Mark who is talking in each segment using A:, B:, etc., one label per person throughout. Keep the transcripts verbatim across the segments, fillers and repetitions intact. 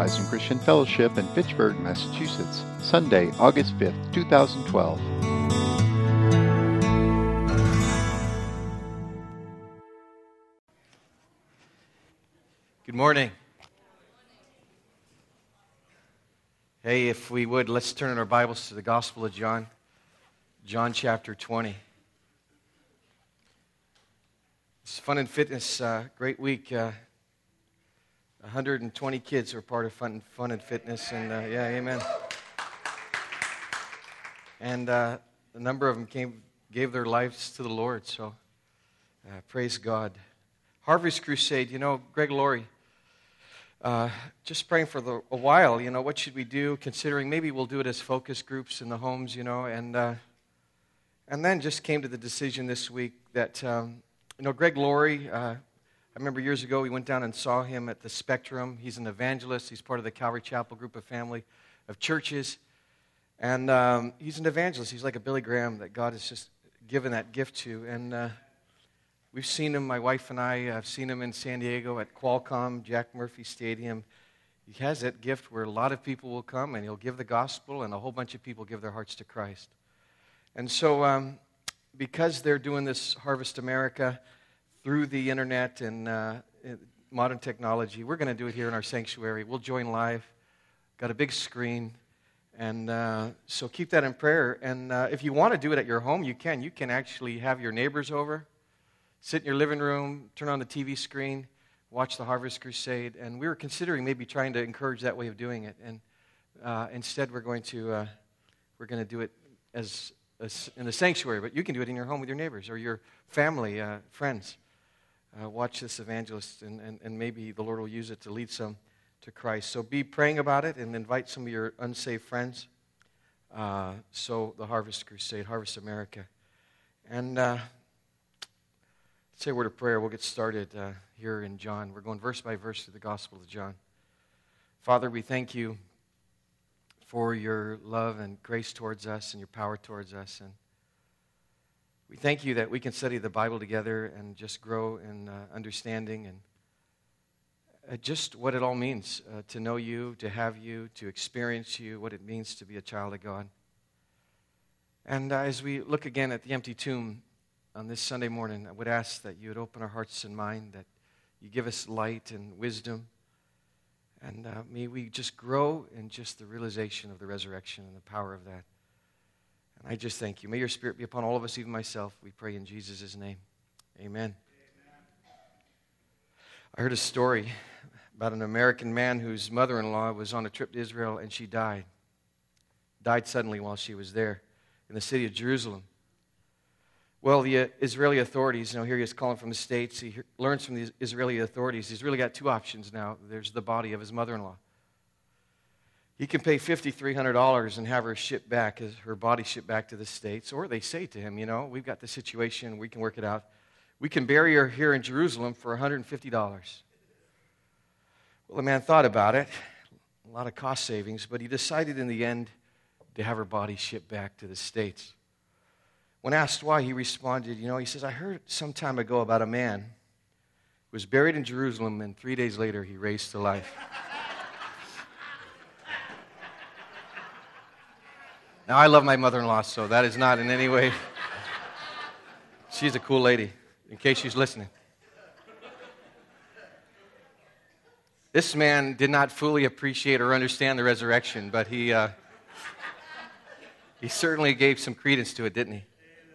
A: Horizon Christian Fellowship in Fitchburg, Massachusetts, Sunday, August fifth, two thousand twelve.
B: Good morning. Hey, if we would, let's turn in our Bibles to the Gospel of John, John chapter twenty. It's Fun and Fitness, uh, great week. Uh, one hundred twenty kids were part of Fun, fun and Fitness, and uh, yeah, amen. And uh, a number of them came, gave their lives to the Lord, so uh, praise God. Harvest Crusade, you know, Greg Laurie, uh, just praying for the, a while, you know, what should we do, considering maybe we'll do it as focus groups in the homes, you know, and uh, and then just came to the decision this week that, um, you know, Greg Laurie, uh, I remember years ago we went down and saw him at the Spectrum. He's an evangelist. He's part of the Calvary Chapel group of family of churches. And um, he's an evangelist. He's like a Billy Graham that God has just given that gift to. And uh, we've seen him, my wife and I have seen him in San Diego at Qualcomm, Jack Murphy Stadium. He has that gift where a lot of people will come and he'll give the gospel and a whole bunch of people give their hearts to Christ. And so um, because they're doing this Harvest America through the internet and uh, modern technology, we're going to do it here in our sanctuary. We'll join live. Got a big screen. And uh, so keep that in prayer. And uh, if you want to do it at your home, you can. You can actually have your neighbors over, sit in your living room, turn on the T V screen, watch the Harvest Crusade. And we were considering maybe trying to encourage that way of doing it. And uh, instead, we're going to uh, we're going to do it as, as in the sanctuary. But you can do it in your home with your neighbors or your family, uh, friends. Uh, watch this evangelist, and, and, and maybe the Lord will use it to lead some to Christ. So be praying about it and invite some of your unsaved friends. Uh, so the Harvest Crusade, Harvest America. And uh, let's say a word of prayer. We'll get started uh, here in John. We're going verse by verse through the Gospel of John. Father, we thank you for your love and grace towards us and your power towards us. And we thank you that we can study the Bible together and just grow in uh, understanding and uh, just what it all means uh, to know you, to have you, to experience you, what it means to be a child of God. And uh, as we look again at the empty tomb on this Sunday morning, I would ask that you would open our hearts and mind, that you give us light and wisdom, and uh, may we just grow in just the realization of the resurrection and the power of that. And I just thank you. May your Spirit be upon all of us, even myself. We pray in Jesus' name. Amen. Amen. I heard a story about an American man whose mother-in-law was on a trip to Israel and she died. Died suddenly while she was there in the city of Jerusalem. Well, the uh, Israeli authorities, you know, here he is calling from the States. He he- learns from the Israeli authorities he's really got two options now. There's the body of his mother-in-law. He can pay five thousand three hundred dollars and have her shipped back, her body shipped back to the States. Or they say to him, you know, we've got the situation, we can work it out. We can bury her here in Jerusalem for one hundred fifty dollars. Well, the man thought about it, a lot of cost savings, but he decided in the end to have her body shipped back to the States. When asked why, he responded, you know, he says, I heard some time ago about a man who was buried in Jerusalem and three days later he raised to life. Now, I love my mother-in-law, so that is not in any way. She's a cool lady, in case she's listening. This man did not fully appreciate or understand the resurrection, but he uh, he certainly gave some credence to it, didn't he?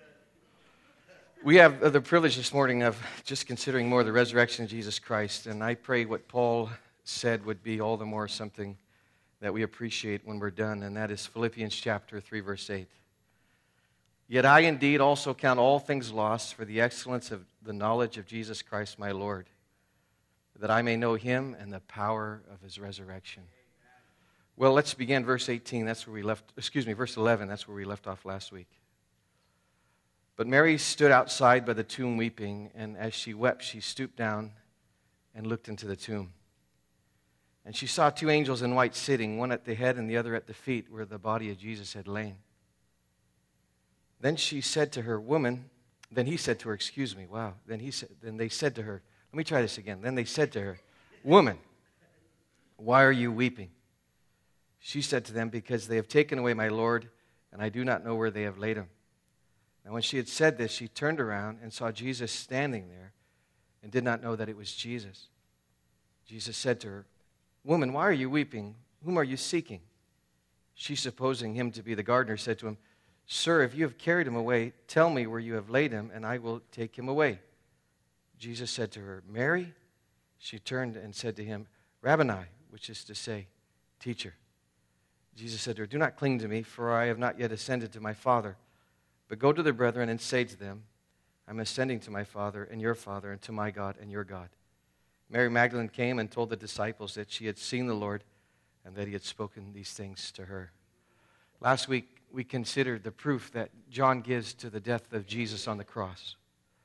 B: We have the privilege this morning of just considering more the resurrection of Jesus Christ, and I pray what Paul said would be all the more something that we appreciate when we're done, and that is Philippians chapter three, verse eight. Yet I indeed also count all things lost for the excellence of the knowledge of Jesus Christ my Lord, that I may know him and the power of his resurrection. Well, let's begin verse eighteen. That's where we left, excuse me, verse eleven. That's where we left off last week. But Mary stood outside by the tomb weeping, and as she wept, she stooped down and looked into the tomb. And she saw two angels in white sitting, one at the head and the other at the feet, where the body of Jesus had lain. Then she said to her, Woman, then he said to her, excuse me, wow. Then he said, then they said to her, let me try this again. Then they said to her, Woman, "Why are you weeping?" She said to them, "Because they have taken away my Lord, and I do not know where they have laid him." Now when she had said this, she turned around and saw Jesus standing there and did not know that it was Jesus. Jesus said to her, "Woman, why are you weeping? Whom are you seeking?" She, supposing him to be the gardener, said to him, "Sir, if you have carried him away, tell me where you have laid him, and I will take him away." Jesus said to her, "Mary." She turned and said to him, "Rabboni," which is to say, Teacher. Jesus said to her, "Do not cling to me, for I have not yet ascended to my Father. But go to the brethren and say to them, I'm ascending to my Father and your Father, and to my God and your God." Mary Magdalene came and told the disciples that she had seen the Lord and that he had spoken these things to her. Last week, we considered the proof that John gives to the death of Jesus on the cross.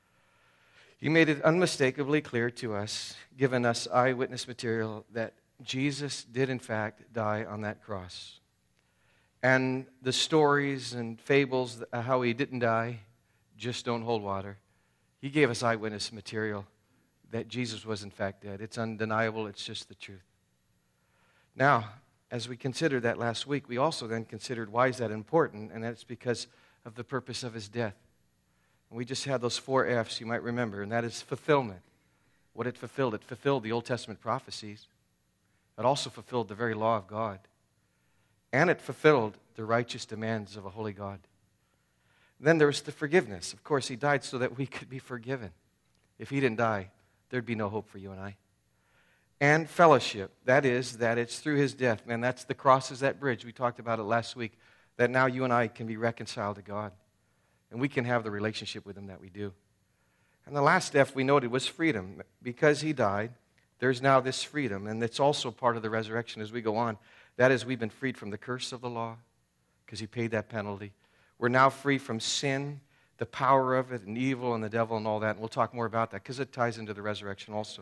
B: He made it unmistakably clear to us, given us eyewitness material, that Jesus did in fact die on that cross. And the stories and fables of how he didn't die just don't hold water. He gave us eyewitness material that Jesus was in fact dead. It's undeniable. It's just the truth. Now, as we considered that last week, we also then considered why is that important, and that's because of the purpose of his death. And we just had those four F's you might remember, and that is fulfillment. What it fulfilled, it fulfilled the Old Testament prophecies. It also fulfilled the very law of God. And it fulfilled the righteous demands of a holy God. Then there was the forgiveness. Of course, he died so that we could be forgiven. If he didn't die, there'd be no hope for you and I. And fellowship. That is, that it's through his death. Man, that's the cross is that bridge. We talked about it last week. That now you and I can be reconciled to God. And we can have the relationship with him that we do. And the last F we noted was freedom. Because he died, there's now this freedom. And it's also part of the resurrection as we go on. That is, we've been freed from the curse of the law because he paid that penalty. We're now free from sin, the power of it, and evil and the devil and all that. And we'll talk more about that because it ties into the resurrection also.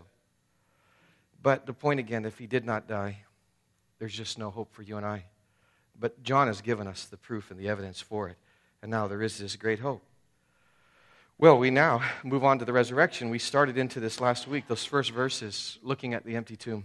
B: But the point again, if he did not die, there's just no hope for you and I. But John has given us the proof and the evidence for it. And now there is this great hope. Well, we now move on to the resurrection. We started into this last week, those first verses, looking at the empty tomb.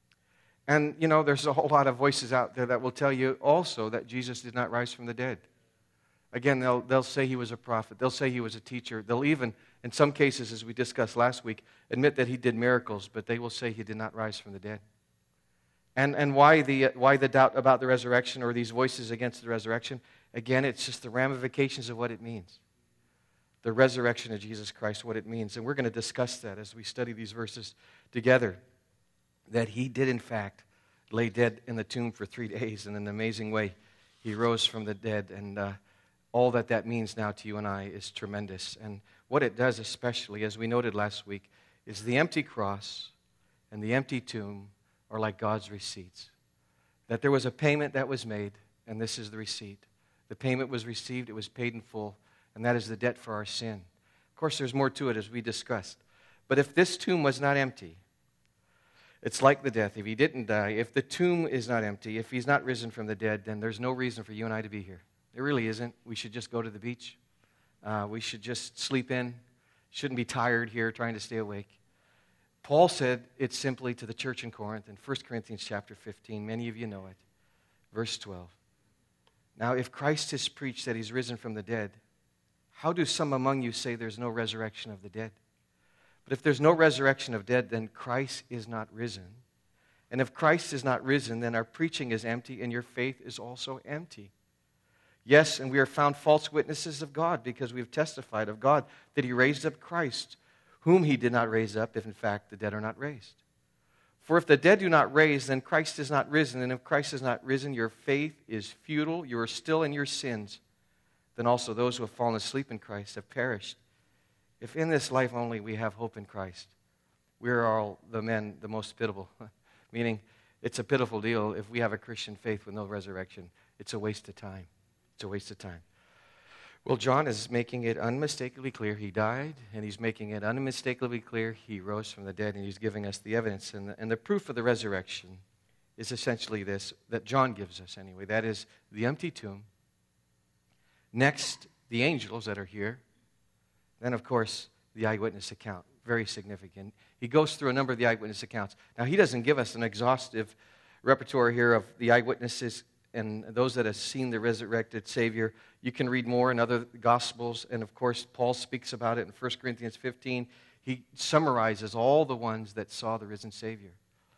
B: And, you know, there's a whole lot of voices out there that will tell you also that Jesus did not rise from the dead. Again, they'll, they'll say he was a prophet. They'll say he was a teacher. They'll even, in some cases, as we discussed last week, admit that he did miracles, but they will say he did not rise from the dead. And, and why, the, why the doubt about the resurrection or these voices against the resurrection? Again, it's just the ramifications of what it means. The resurrection of Jesus Christ, what it means. And we're going to discuss that as we study these verses together. That he did, in fact, lay dead in the tomb for three days. And in an amazing way, he rose from the dead. And uh, all that that means now to you and I is tremendous. And what it does especially, as we noted last week, is the empty cross and the empty tomb are like God's receipts. That there was a payment that was made, and this is the receipt. The payment was received, it was paid in full, and that is the debt for our sin. Of course, there's more to it as we discussed. But if this tomb was not empty, it's like the death. If he didn't die, if the tomb is not empty, if he's not risen from the dead, then there's no reason for you and I to be here. There really isn't. We should just go to the beach. Uh, we should just sleep in. Shouldn't be tired here trying to stay awake. Paul said it simply to the church in Corinth in First Corinthians chapter fifteen. Many of you know it. Verse twelve. Now, if Christ has preached that he's risen from the dead, how do some among you say there's no resurrection of the dead? But if there's no resurrection of dead, then Christ is not risen. And if Christ is not risen, then our preaching is empty and your faith is also empty. Yes, and we are found false witnesses of God because we have testified of God that he raised up Christ, whom he did not raise up if in fact the dead are not raised. For if the dead do not raise, then Christ is not risen. And if Christ is not risen, your faith is futile. You are still in your sins. Then also those who have fallen asleep in Christ have perished. If in this life only we have hope in Christ, we are all the men the most pitiable. Meaning, it's a pitiful deal if we have a Christian faith with no resurrection. It's a waste of time. It's a waste of time. Well, John is making it unmistakably clear he died, and he's making it unmistakably clear he rose from the dead, and he's giving us the evidence. And the, and the proof of the resurrection is essentially this, that John gives us anyway. That is the empty tomb. Next, the angels that are here. Then, of course, the eyewitness account. Very significant. He goes through a number of the eyewitness accounts. Now, he doesn't give us an exhaustive repertoire here of the eyewitnesses and those that have seen the resurrected Savior. You can read more in other Gospels, and of course, Paul speaks about it in First Corinthians fifteen. He summarizes all the ones that saw the risen Savior.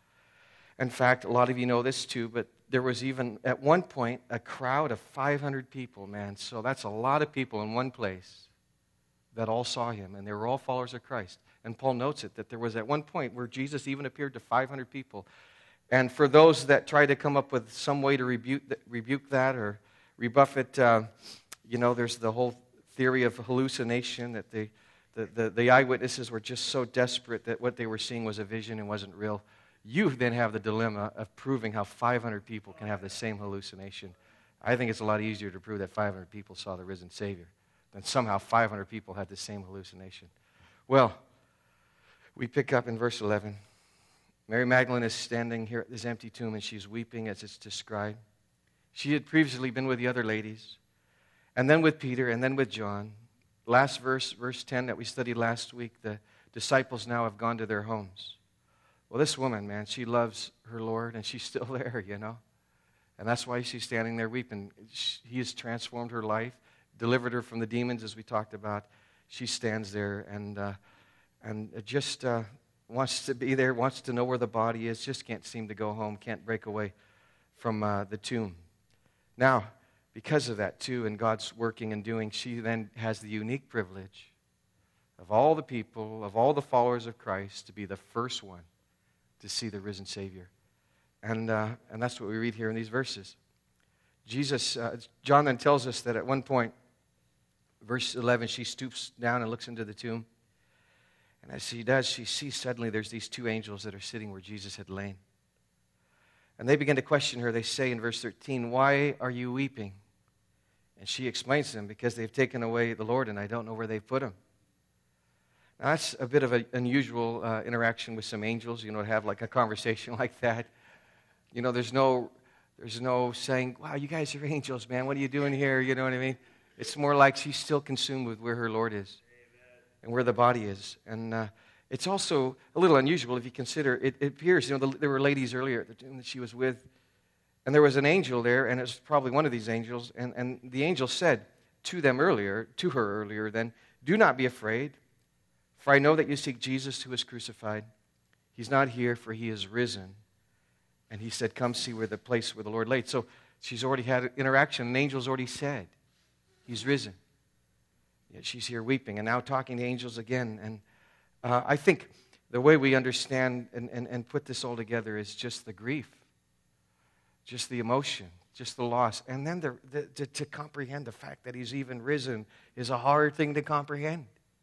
B: In fact, a lot of you know this too, but there was even, at one point, a crowd of five hundred people, man. So that's a lot of people in one place that all saw him, and they were all followers of Christ. And Paul notes it, that there was at one point where Jesus even appeared to five hundred people. And for those that try to come up with some way to rebuke that, rebuke that or rebuff it, uh, you know, there's the whole theory of hallucination, that they, the, the, the eyewitnesses were just so desperate that what they were seeing was a vision and wasn't real. You then have the dilemma of proving how five hundred people can have the same hallucination. I think it's a lot easier to prove that five hundred people saw the risen Savior than somehow five hundred people had the same hallucination. Well, we pick up in verse eleven. Mary Magdalene is standing here at this empty tomb, and she's weeping as it's described. She had previously been with the other ladies, and then with Peter, and then with John. Last verse, verse ten that we studied last week, the disciples now have gone to their homes. Well, this woman, man, she loves her Lord, and she's still there, you know. And that's why she's standing there weeping. He has transformed her life, delivered her from the demons, as we talked about. She stands there and uh, and just uh, wants to be there, wants to know where the body is, just can't seem to go home, can't break away from uh, the tomb. Now, because of that, too, and God's working and doing, she then has the unique privilege of all the people, of all the followers of Christ, to be the first one to see the risen Savior. And uh, and that's what we read here in these verses. Jesus, uh, John then tells us that at one point, verse eleven, she stoops down and looks into the tomb. And as she does, she sees suddenly there's these two angels that are sitting where Jesus had lain. And they begin to question her. They say in verse thirteen, "Why are you weeping?" And she explains to them, "Because they've taken away the Lord, and I don't know where they've put him." Now, that's a bit of an unusual uh, interaction with some angels, you know, to have like a conversation like that. You know, there's no, there's no saying, "Wow, you guys are angels, man. What are you doing here?" You know what I mean? It's more like she's still consumed with where her Lord is. And where the body is. And uh, it's also a little unusual if you consider, it, it appears, you know, the, there were ladies earlier at the tomb that she was with, and there was an angel there, and it was probably one of these angels, and, and the angel said to them earlier, to her earlier then, "Do not be afraid, for I know that you seek Jesus who was crucified. He's not here, for he is risen." And he said, "Come see where the place where the Lord laid." So she's already had an interaction. An angel's already said, he's risen. Yet she's here weeping and now talking to angels again. And uh, I think the way we understand and, and, and put this all together is just the grief, just the emotion, just the loss. And then the, the, to, to comprehend the fact that he's even risen is a hard thing to comprehend.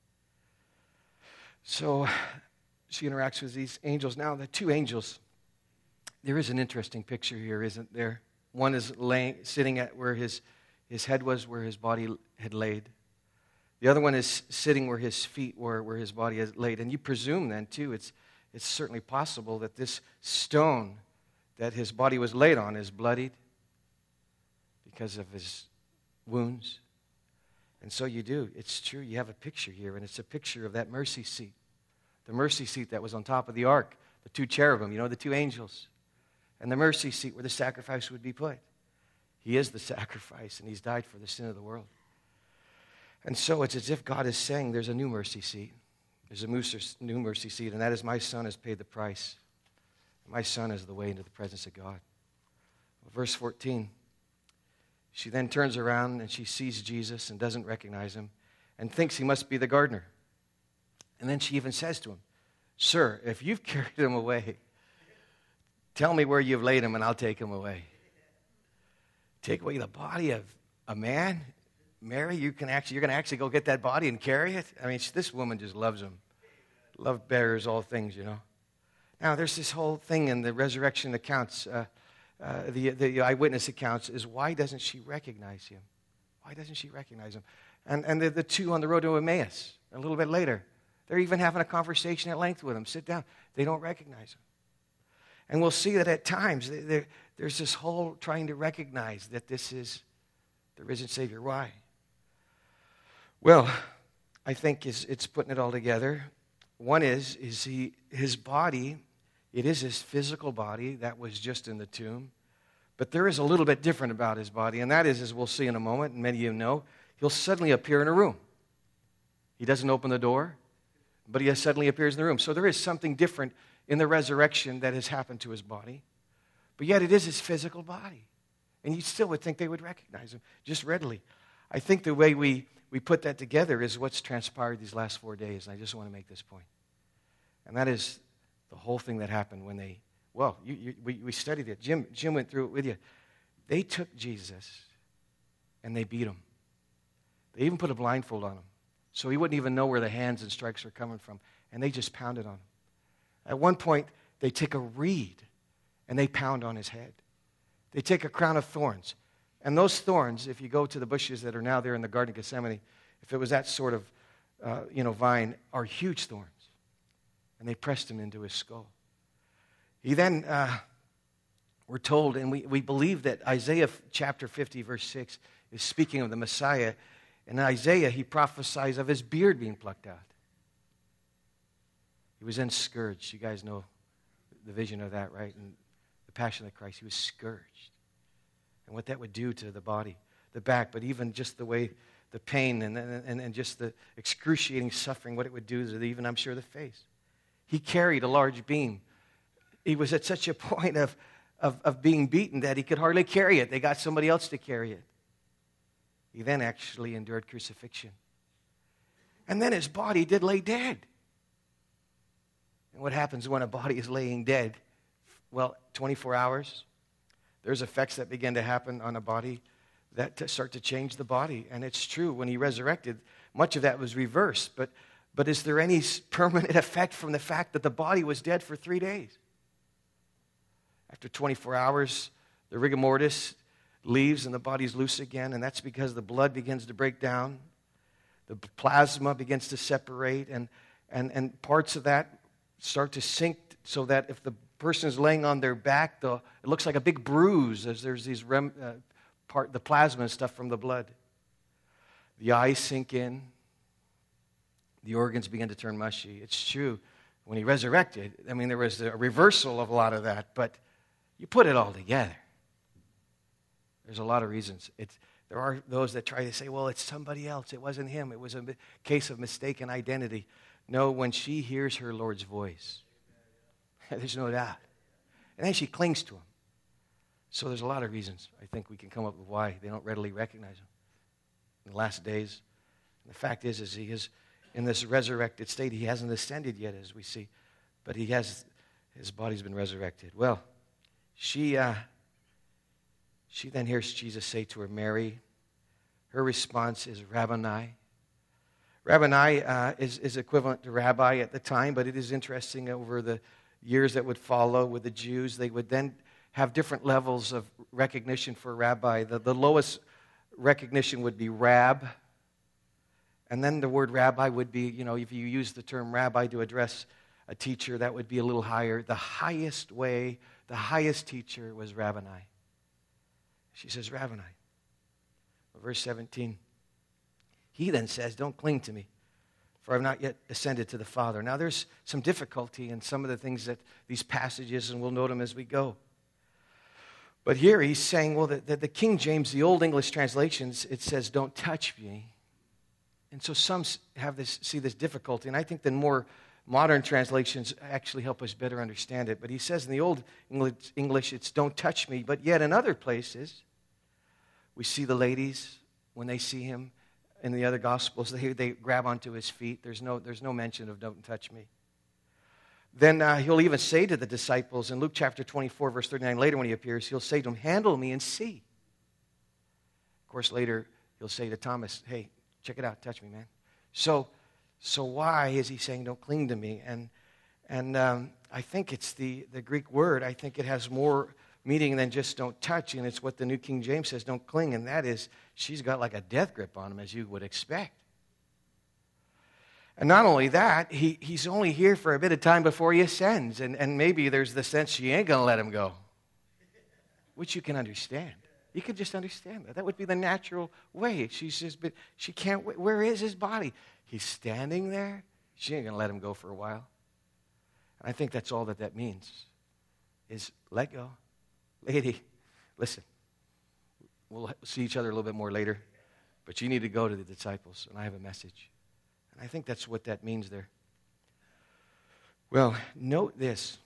B: So she interacts with these angels. Now, the two angels, there is an interesting picture here, isn't there? One is laying, sitting at where his, his head was, where his body had laid. The other one is sitting where his feet were, where his body is laid. And you presume then, too, it's, it's certainly possible that this stone that his body was laid on is bloodied because of his wounds. And so you do. It's true. You have a picture here, and it's a picture of that mercy seat. The mercy seat that was on top of the ark, the two cherubim, you know, the two angels. And the mercy seat where the sacrifice would be put. He is the sacrifice, and he's died for the sin of the world. And so it's as if God is saying there's a new mercy seat. There's a new mercy seat, and that is my son has paid the price. My son is the way into the presence of God. Verse fourteen, she then turns around and she sees Jesus and doesn't recognize him and thinks he must be the gardener. And then she even says to him, "Sir, if you've carried him away, tell me where you've laid him and I'll take him away." Take away the body of a man? Mary, you can actually, you're going to actually go get that body and carry it? I mean, this woman just loves him. Love bears all things, you know. Now, there's this whole thing in the resurrection accounts, uh, uh, the, the eyewitness accounts, is why doesn't she recognize him? Why doesn't she recognize him? And, and the, the two on the road to Emmaus, a little bit later, they're even having a conversation at length with him. Sit down. They don't recognize him. And we'll see that at times there, there's this whole trying to recognize that this is the risen Savior. Why? Well, I think it's, it's putting it all together. One is, is he, his body It is his physical body that was just in the tomb. But there is a little bit different about his body, and that is, as we'll see in a moment, and many of you know, he'll suddenly appear in a room. He doesn't open the door, but he suddenly appears in the room. So there is something different in the resurrection that has happened to his body. But yet it is his physical body. And you still would think they would recognize him just readily. I think the way we, we put that together is what's transpired these last four days. And I just want to make this point. And that is the whole thing that happened when they, well, you, you, we, we studied it. Jim, Jim went through it with you. They took Jesus and they beat him. They even put a blindfold on him, so he wouldn't even know where the hands and strikes were coming from. And they just pounded on him. At one point, they take a reed and they pound on his head. They take a crown of thorns. And those thorns, if you go to the bushes that are now there in the Garden of Gethsemane, if it was that sort of uh, you know, vine, are huge thorns. And they pressed him into his skull. He then, uh, we're told, and we, we believe that Isaiah chapter fifty, verse six, is speaking of the Messiah. In Isaiah, he prophesies of his beard being plucked out. He was then scourged. You guys know the vision of that, right? And the Passion of Christ. He was scourged. And what that would do to the body, the back, but even just the way, the pain and, and, and just the excruciating suffering, what it would do to the, even, I'm sure, the face. He carried a large beam. He was at such a point of, of, of being beaten that he could hardly carry it. They got somebody else to carry it. He then actually endured crucifixion. And then his body did lay dead. And what happens when a body is laying dead? Well, twenty-four hours, there's effects that begin to happen on a body that start to change the body. And it's true, when he resurrected, much of that was reversed. But, but is there any permanent effect from the fact that the body was dead for three days? After twenty-four hours, the rigor mortis leaves and the body's loose again, and that's because the blood begins to break down. The plasma begins to separate, and, and, and parts of that start to sink so that if the person is laying on their back, the, it looks like a big bruise as there's these rem, uh, part, the plasma and stuff from the blood. The eyes sink in. The organs begin to turn mushy. It's true. When he resurrected, I mean, there was a reversal of a lot of that, but you put it all together. There's a lot of reasons. It's, there are those that try to say, well, it's somebody else. It wasn't him. It was a case of mistaken identity. No, when she hears her Lord's voice, there's no doubt. And then she clings to him. So there's a lot of reasons I think we can come up with why they don't readily recognize him in the last days. And the fact is, is he is in this resurrected state. He hasn't ascended yet, as we see, but he has, his body's been resurrected. Well, she... Uh, She then hears Jesus say to her, Mary. Her response is Rabboni. Rabboni uh, is, is equivalent to rabbi at the time, but it is interesting over the years that would follow with the Jews. They would then have different levels of recognition for rabbi. The, the lowest recognition would be rab. And then the word rabbi would be, you know, if you use the term rabbi to address a teacher, that would be a little higher. The highest way, the highest teacher was Rabboni. She says, Rabboni. Verse seventeen. He then says, don't cling to me, for I have not yet ascended to the Father. Now there's some difficulty in some of the things that these passages, and we'll note them as we go. But here he's saying, well, that the, the King James, the Old English translations, it says, don't touch me. And so some have this, see this difficulty, and I think the more modern translations actually help us better understand it. But he says in the Old English, it's don't touch me. But yet in other places, we see the ladies, when they see him in the other Gospels, they, they grab onto his feet. There's no, there's no mention of don't touch me. Then uh, he'll even say to the disciples in Luke chapter twenty-four, verse thirty-nine, later when he appears, he'll say to them, handle me and see. Of course, later he'll say to Thomas, hey, check it out, touch me, man. So, So why is he saying, don't cling to me? And and um, I think it's the, the Greek word. I think it has more meaning than just don't touch. And it's what the New King James says, don't cling. And that is, she's got like a death grip on him, as you would expect. And not only that, he, he's only here for a bit of time before he ascends. And, and maybe there's the sense she ain't going to let him go, which you can understand. You can just understand that. That would be the natural way. She's just, but she can't wait. Where is his body? He's standing there. She ain't going to let him go for a while. And I think that's all that that means, is let go. Lady, listen, we'll see each other a little bit more later, but you need to go to the disciples, and I have a message. And I think that's what that means there. Well, note this.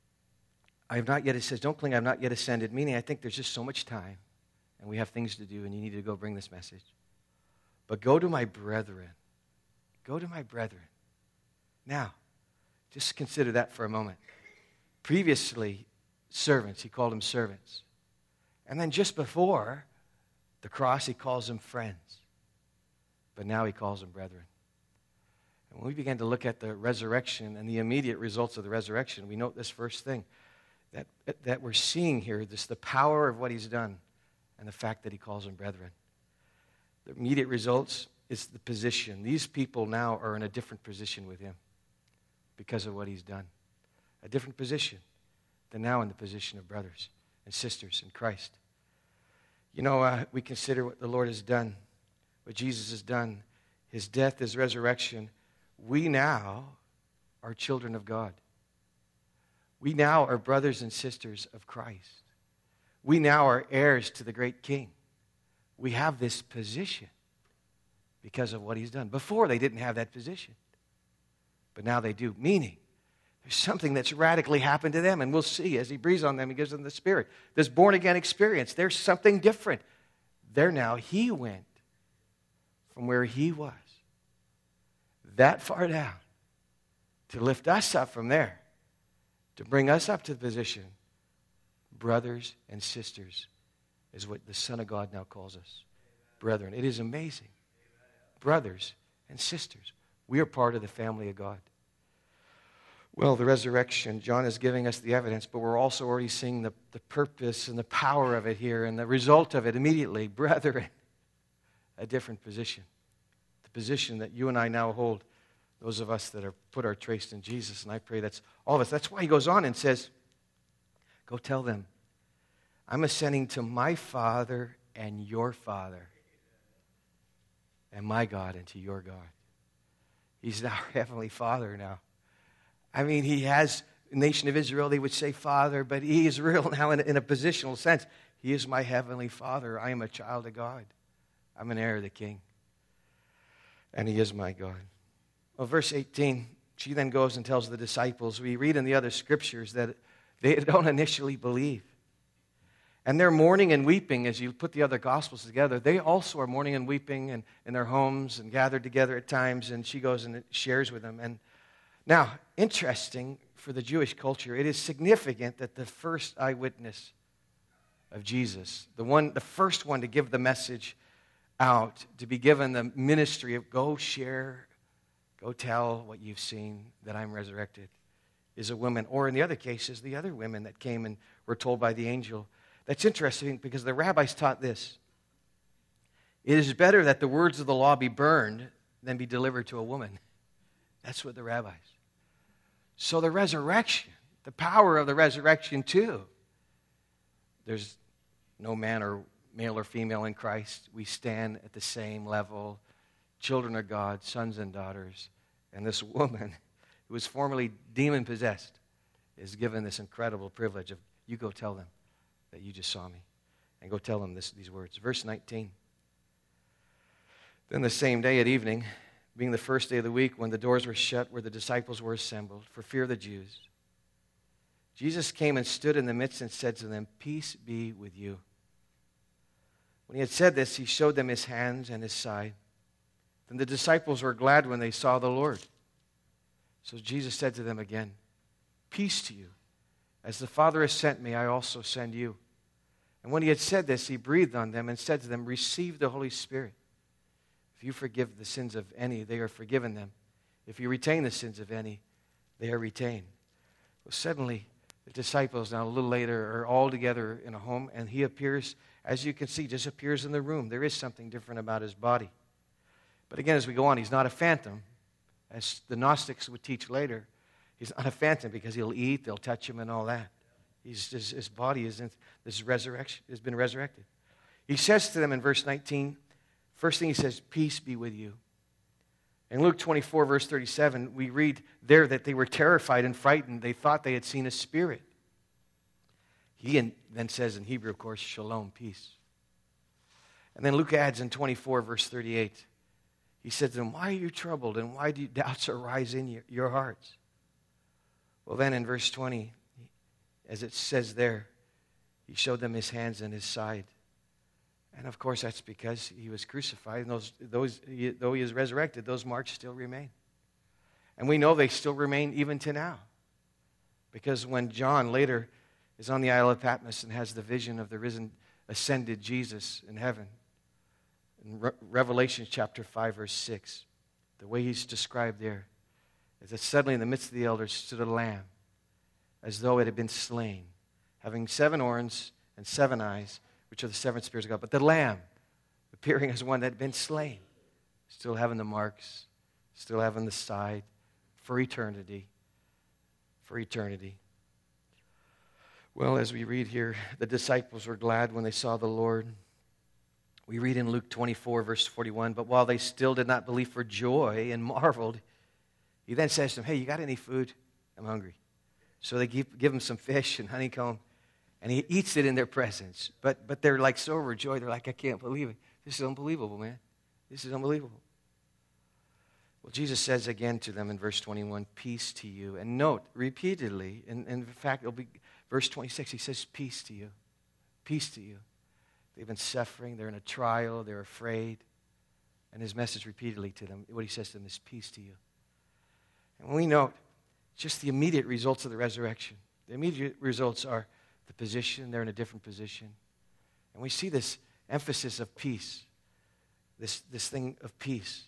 B: I have not yet, it says, don't cling, I have not yet ascended, meaning I think there's just so much time, and we have things to do, and you need to go bring this message. But go to my brethren. Go to my brethren. Now, just consider that for a moment. Previously, servants, he called them servants. And then just before the cross, he calls them friends. But now he calls them brethren. And when we begin to look at the resurrection and the immediate results of the resurrection, we note this first thing, that, that we're seeing here, this the power of what he's done and the fact that he calls them brethren. The immediate results is the position. These people now are in a different position with him because of what he's done. A different position. They're now in the position of brothers and sisters in Christ. You know, uh, we consider what the Lord has done, what Jesus has done, his death, his resurrection. We now are children of God. We now are brothers and sisters of Christ. We now are heirs to the great King. We have this position because of what he's done. Before, they didn't have that position. But now they do, meaning there's something that's radically happened to them, and we'll see as he breathes on them, he gives them the Spirit. This born-again experience, there's something different. They're now, he went from where he was that far down to lift us up from there, to bring us up to the position. Brothers and sisters is what the Son of God now calls us. Brethren. It is amazing. Brothers and sisters. We are part of the family of God. Well, the resurrection, John is giving us the evidence, but we're also already seeing the, the purpose and the power of it here and the result of it immediately. Brethren, a different position. The position that you and I now hold, those of us that have put our trust in Jesus, and I pray that's all of us. That's why he goes on and says, go tell them, I'm ascending to my Father and your Father, and my God and to your God. He's our Heavenly Father now. I mean, he has, the nation of Israel, they would say Father, but he is real now in a, in a positional sense. He is my Heavenly Father. I am a child of God. I'm an heir of the King. And he is my God. Well, verse eighteen, she then goes and tells the disciples, we read in the other scriptures that they don't initially believe. And they're mourning and weeping as you put the other gospels together. They also are mourning and weeping and in their homes and gathered together at times, and she goes and shares with them. And now, interesting for the Jewish culture, it is significant that the first eyewitness of Jesus, the one, the first one to give the message out, to be given the ministry of go share, go tell what you've seen, that I'm resurrected, is a woman. Or in the other cases, the other women that came and were told by the angel. That's interesting because the rabbis taught this. It is better that the words of the law be burned than be delivered to a woman. That's what the rabbis. So the resurrection, the power of the resurrection too. There's no man or male or female in Christ. We stand at the same level. Children of God, sons and daughters. And this woman who was formerly demon-possessed is given this incredible privilege of, you go tell them that you just saw me. And go tell them this, these words. Verse nineteen. Then the same day at evening, being the first day of the week, when the doors were shut where the disciples were assembled, for fear of the Jews, Jesus came and stood in the midst and said to them, peace be with you. When he had said this, he showed them his hands and his side. Then the disciples were glad when they saw the Lord. So Jesus said to them again, peace to you. As the Father has sent me, I also send you. And when he had said this, he breathed on them and said to them, receive the Holy Spirit. If you forgive the sins of any, they are forgiven them. If you retain the sins of any, they are retained. Well, suddenly, the disciples, now a little later, are all together in a home, and he appears, as you can see, just appears in the room. There is something different about his body. But again, as we go on, he's not a phantom, as the Gnostics would teach later. He's not a phantom because he'll eat, they'll touch him and all that. He's just, his body is in this resurrection, has been resurrected. He says to them in verse nineteen, first thing he says, peace be with you. In Luke twenty-four, verse thirty-seven, we read there that they were terrified and frightened. They thought they had seen a spirit. He then says in Hebrew, of course, shalom, peace. And then Luke adds in twenty-four, verse thirty-eight, he said to them, why are you troubled and why do doubts arise in your, your hearts? Well, then in verse twenty, as it says there, he showed them his hands and his side. And of course, that's because he was crucified. And those, those, though he is resurrected, those marks still remain. And we know they still remain even to now. Because when John later is on the Isle of Patmos and has the vision of the risen, ascended Jesus in heaven, in Re- Revelation chapter five, verse six, the way he's described there is that suddenly in the midst of the elders stood a lamb, as though it had been slain, having seven horns and seven eyes, which are the seven spirits of God. But the lamb, appearing as one that had been slain, still having the marks, still having the side, for eternity. For eternity. Well, as we read here, the disciples were glad when they saw the Lord. We read in Luke twenty-four, verse forty-one, but while they still did not believe for joy and marveled, he then says to them, hey, you got any food? I'm hungry. So they give, give him some fish and honeycomb, and he eats it in their presence. But but they're like so overjoyed. They're like, I can't believe it. This is unbelievable, man. This is unbelievable. Well, Jesus says again to them in verse twenty-one, peace to you. And note, repeatedly, and, and in fact, it'll be verse twenty-six, he says, peace to you. Peace to you. They've been suffering. They're in a trial. They're afraid. And his message repeatedly to them, what he says to them is peace to you. And we note just the immediate results of the resurrection. The immediate results are the position. They're in a different position. And we see this emphasis of peace, this, this thing of peace.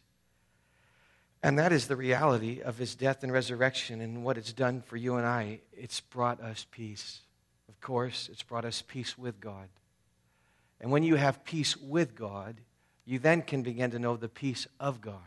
B: And that is the reality of his death and resurrection and what it's done for you and I. It's brought us peace. Of course, it's brought us peace with God. And when you have peace with God, you then can begin to know the peace of God.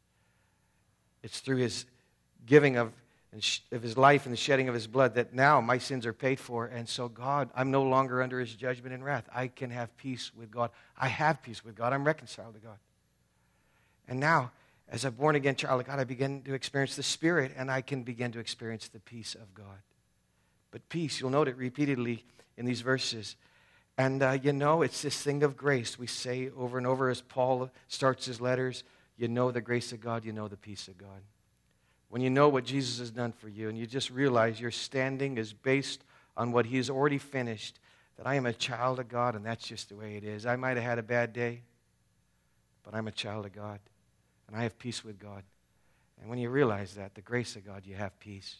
B: It's through his giving of, of his life and the shedding of his blood that now my sins are paid for. And so God, I'm no longer under his judgment and wrath. I can have peace with God. I have peace with God. I'm reconciled to God. And now, as a born-again child of God, I begin to experience the Spirit, and I can begin to experience the peace of God. But peace, you'll note it repeatedly in these verses. And uh, you know, it's this thing of grace. We say over and over as Paul starts his letters, you know the grace of God, you know the peace of God. When you know what Jesus has done for you, and you just realize your standing is based on what he has already finished, that I am a child of God, and that's just the way it is. I might have had a bad day, but I'm a child of God. And I have peace with God. And when you realize that, the grace of God, you have peace.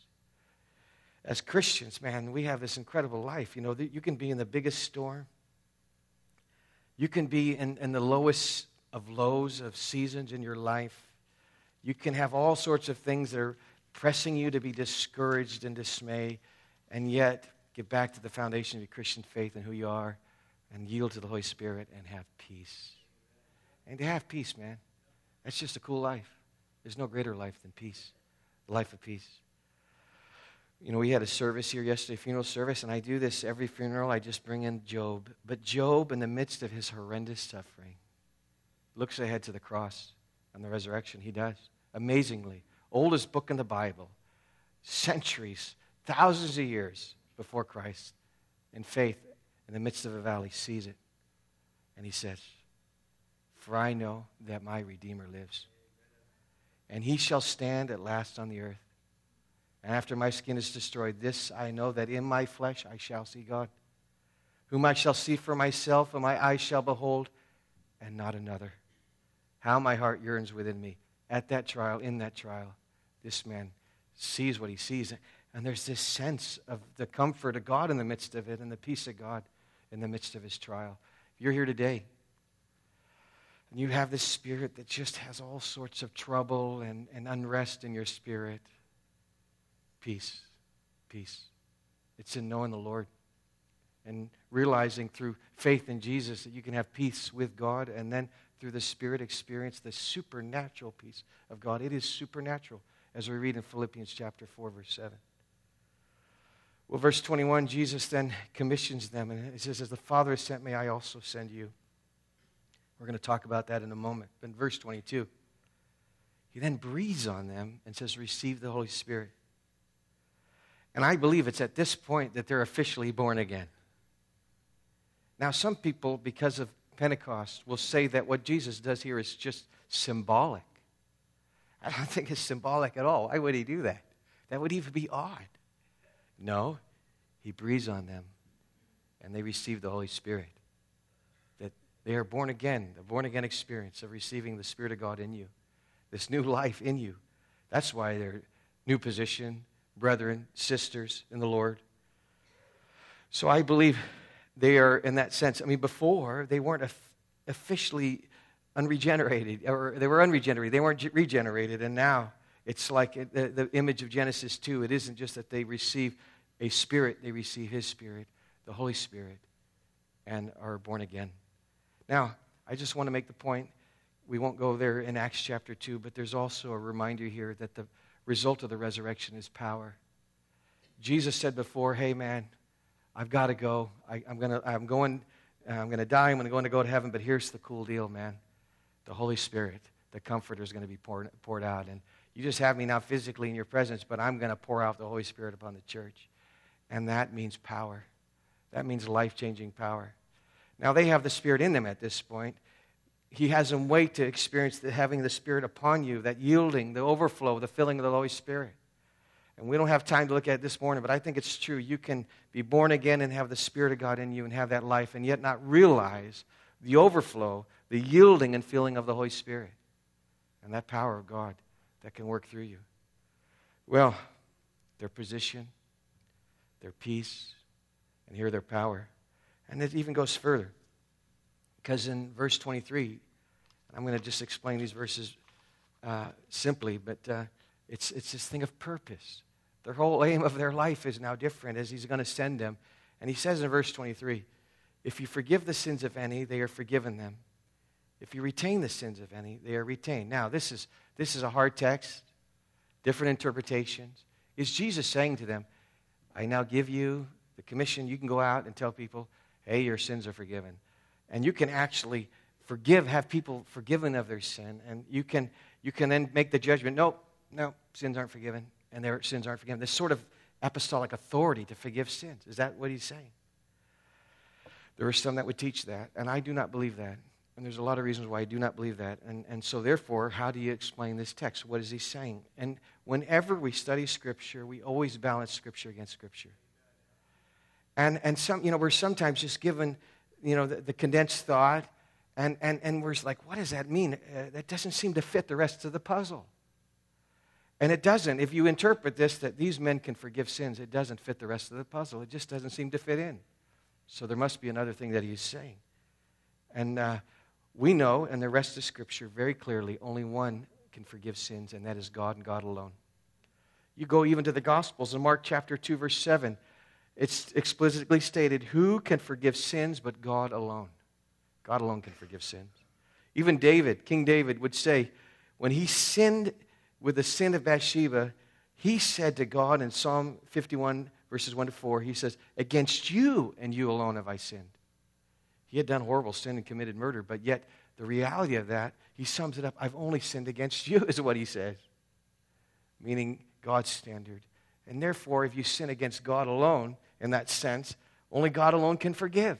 B: As Christians, man, we have this incredible life. You know, you can be in the biggest storm. You can be in, in the lowest of lows of seasons in your life. You can have all sorts of things that are pressing you to be discouraged and dismay, and yet get back to the foundation of your Christian faith and who you are, and yield to the Holy Spirit and have peace. And to have peace, man, that's just a cool life. There's no greater life than peace, the life of peace. You know, we had a service here yesterday, funeral service, and I do this every funeral. I just bring in Job. But Job, in the midst of his horrendous suffering, looks ahead to the cross and the resurrection. He does. Amazingly. Oldest book in the Bible. Centuries, thousands of years before Christ. In faith, in the midst of a valley, sees it. And he says, for I know that my Redeemer lives. And he shall stand at last on the earth. And after my skin is destroyed, this I know, that in my flesh I shall see God, whom I shall see for myself, and my eyes shall behold, and not another. How my heart yearns within me. At that trial, in that trial, this man sees what he sees. And there's this sense of the comfort of God in the midst of it, and the peace of God in the midst of his trial. If you're here today, and you have this spirit that just has all sorts of trouble and, and unrest in your spirit, peace, peace. It's in knowing the Lord and realizing through faith in Jesus that you can have peace with God, and then through the Spirit experience the supernatural peace of God. It is supernatural, as we read in Philippians chapter four, verse seven. Well, verse twenty-one, Jesus then commissions them, and it says, as the Father has sent me, I also send you. We're going to talk about that in a moment. But in verse twenty-two, He then breathes on them and says, receive the Holy Spirit. And I believe it's at this point that they're officially born again. Now, some people, because of Pentecost, will say that what Jesus does here is just symbolic. I don't think it's symbolic at all. Why would he do that? That would even be odd. No, he breathes on them, and they receive the Holy Spirit. That they are born again, the born-again experience of receiving the Spirit of God in you, this new life in you. That's why they're new position, brethren, sisters in the Lord. So I believe they are in that sense. I mean, before, they weren't officially unregenerated, or they were unregenerated. They weren't regenerated, and now it's like it, the, the image of Genesis two. It isn't just that they receive a spirit, they receive his Spirit, the Holy Spirit, and are born again. Now, I just want to make the point, we won't go there in Acts chapter two, but there's also a reminder here that the result of the resurrection is power. Jesus said before, hey man, I've got to go. I, I'm gonna, I'm going, I'm gonna die. I'm gonna go to go to heaven. But here's the cool deal, man. The Holy Spirit, the Comforter, is going to be poured, poured out. And you just have me now physically in your presence, but I'm going to pour out the Holy Spirit upon the church. And that means power. That means life-changing power. Now, they have the Spirit in them at this point. He has them wait to experience the, having the Spirit upon you, that yielding, the overflow, the filling of the Holy Spirit. And we don't have time to look at it this morning, but I think it's true. You can be born again and have the Spirit of God in you and have that life, and yet not realize the overflow, the yielding and filling of the Holy Spirit, and that power of God that can work through you. Well, their position, their peace, and here their power. And it even goes further. Because in verse twenty-three, I'm going to just explain these verses uh, simply, but uh, it's, it's this thing of purpose. The whole aim of their life is now different as he's going to send them. And he says in verse twenty-three, if you forgive the sins of any, they are forgiven them. If you retain the sins of any, they are retained. Now, this is, this is a hard text, different interpretations. Is Jesus saying to them, I now give you the commission, you can go out and tell people, hey, your sins are forgiven. And you can actually forgive, have people forgiven of their sin, and you can, you can then make the judgment, no, no, sins aren't forgiven, and their sins aren't forgiven. This sort of apostolic authority to forgive sins. Is that what he's saying? There are some that would teach that, and I do not believe that. And there's a lot of reasons why I do not believe that. And, and so therefore, how do you explain this text? What is he saying? And whenever we study Scripture, we always balance Scripture against Scripture. And and some, you know, we're sometimes just given, you know, the, the condensed thought, and, and, and we're like, what does that mean? Uh, that doesn't seem to fit the rest of the puzzle. And it doesn't. If you interpret this, that these men can forgive sins, it doesn't fit the rest of the puzzle. It just doesn't seem to fit in. So there must be another thing that he's saying. And uh, we know in the rest of Scripture very clearly only one can forgive sins, and that is God and God alone. You go even to the Gospels in Mark chapter two, verse seven. It's explicitly stated, who can forgive sins but God alone? God alone can forgive sins. Even David, King David, would say, when he sinned with the sin of Bathsheba, he said to God in Psalm fifty-one, verses one to four, he says, against you and you alone have I sinned. He had done horrible sin and committed murder, but yet the reality of that, he sums it up, I've only sinned against you, is what he says. Meaning God's standard. And therefore, if you sin against God alone, in that sense, only God alone can forgive.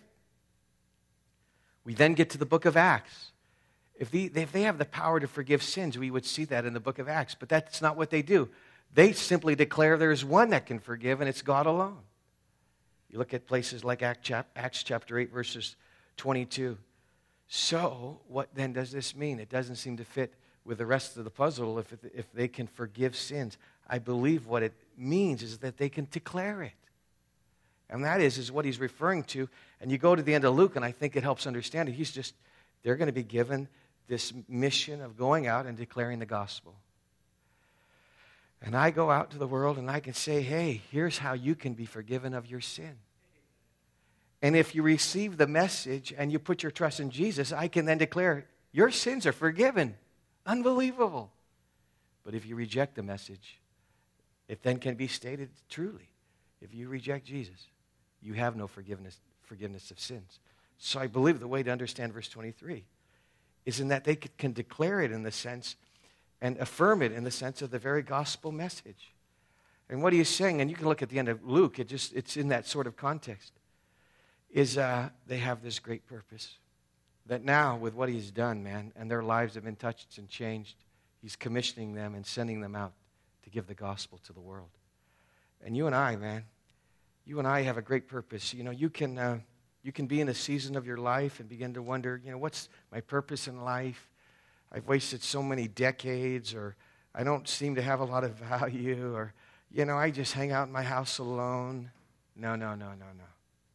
B: We then get to the book of Acts. If, the, if they have the power to forgive sins, we would see that in the book of Acts. But that's not what they do. They simply declare there is one that can forgive, and it's God alone. You look at places like Acts chapter eight, verses twenty-two. So, what then does this mean? It doesn't seem to fit with the rest of the puzzle if, if they can forgive sins. I believe what it means is that they can declare it. And that is, is what he's referring to. And you go to the end of Luke, and I think it helps understand it. He's just, they're going to be given this mission of going out and declaring the gospel. And I go out to the world, and I can say, hey, here's how you can be forgiven of your sin. And if you receive the message and you put your trust in Jesus, I can then declare, your sins are forgiven. Unbelievable. But if you reject the message, it then can be stated truly. If you reject Jesus, you have no forgiveness, forgiveness of sins. So I believe the way to understand verse twenty-three is in that they can declare it in the sense and affirm it in the sense of the very gospel message. And what he is saying, and you can look at the end of Luke, it just it's in that sort of context, is uh, they have this great purpose. That now, with what he's done, man, and their lives have been touched and changed, he's commissioning them and sending them out to give the gospel to the world. And you and I, man, you and I have a great purpose. You know, you can uh, you can be in a season of your life and begin to wonder, you know, what's my purpose in life? I've wasted so many decades, or I don't seem to have a lot of value, or, you know, I just hang out in my house alone. No, no, no, no, no.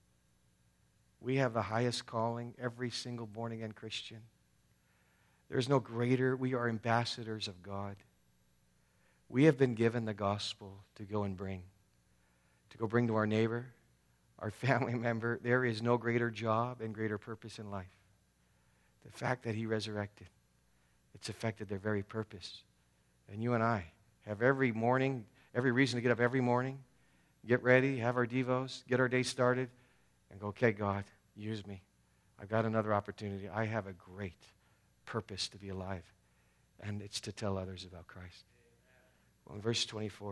B: We have the highest calling, every single born-again Christian. There's no greater. We are ambassadors of God. We have been given the gospel to go and bring. To go bring to our neighbor, our family member. There is no greater job and greater purpose in life. The fact that he resurrected, it's affected their very purpose. And you and I have every morning, every reason to get up every morning, get ready, have our devos, get our day started, and go, okay, God, use me. I've got another opportunity. I have a great purpose to be alive, and it's to tell others about Christ. Well, in verse twenty-four,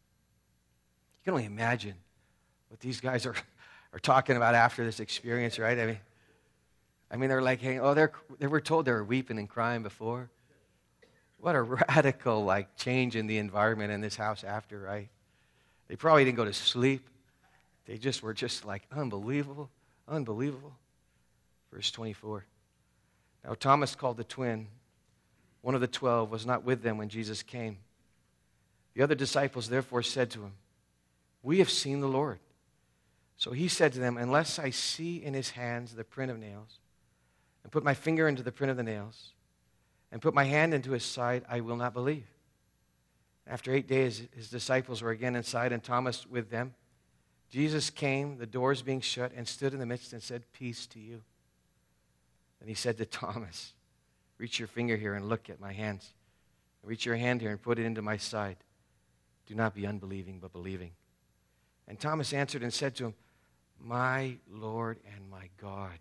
B: you can only imagine what these guys are, are talking about after this experience, right? I mean, I mean, they're like, hey, oh, they're, they were told they were weeping and crying before. What a radical, like, change in the environment in this house after, right? They probably didn't go to sleep. They just were just like unbelievable, unbelievable. Verse twenty-four. Now Thomas, called the twin, one of the twelve, was not with them when Jesus came. The other disciples therefore said to him, we have seen the Lord. So he said to them, unless I see in his hands the print of nails, and put my finger into the print of the nails, and put my hand into his side, I will not believe. After eight days, his disciples were again inside, and Thomas with them. Jesus came, the doors being shut, and stood in the midst and said, peace to you. And he said to Thomas, reach your finger here and look at my hands. Reach your hand here and put it into my side. Do not be unbelieving, but believing. And Thomas answered and said to him, my Lord and my God.